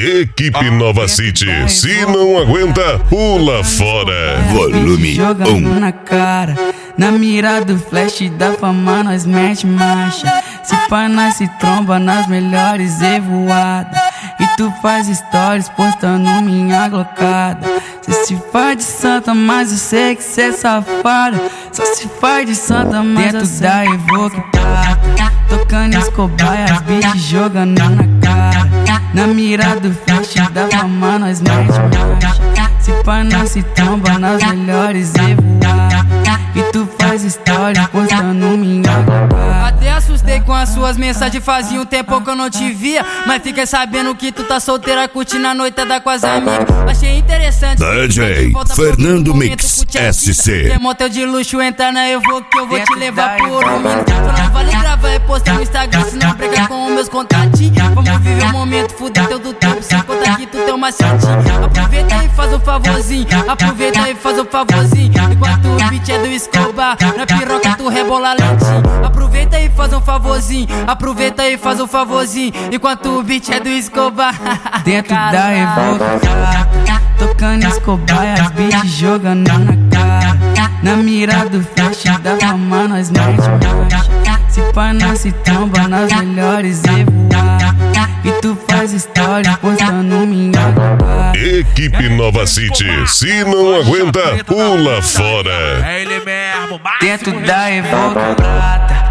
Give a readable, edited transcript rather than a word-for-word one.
Equipe Nova City, se não aguenta, pula fora. Volume 1. Na cara, na mira do flash da fama nós mete marcha. Se pá nós se tromba nas melhores evoadas. E tu faz stories postando minha glocada. Cê se faz de santa, mas eu sei que cê é safada. Só se faz de santa, mas dentro da Evoque prata. Tocando Escobar e as bitches jogando na cara. Na mira do flash da fama nós mete marcha. Se pá nós se tromba nas melhores evoadas. E tu faz stories postando minha glocada. Até assustei com as suas mensagens, fazia um tempo que eu não te via. Mas fiquei sabendo que tu tá solteira, curtindo a noitada com as amigas. Achei interessante. DJ Fernando Mix SC. Tem motel de luxo, entra na Evoque que eu vou te levar por um minuto. Só não vale gravar e postar no Instagram, se não brigar com os meus contatinhos. Vamos viver o momento, fuder teu do tempo, sem contar que tu tem uma macetinho. Aproveita e faz um favorzinho, aproveita e faz um favorzinho. Enquanto o beat é do Escobar, na piroca tu rebola lentinho. Aproveita e faz um favorzinho, aproveita e faz um favorzinho. Enquanto o beat é do Escobar. Dentro da Evoque prata, tocando Escobar e as bitches jogando na cara. Na mira do flash da fama nós mete marcha. Se pá nós se tromba nas melhores evoadas. E tu faz stories postando minha glocada. Equipe Nova City, se não aguenta, pula fora. É ele mesmo, Dentro da Evoque prata,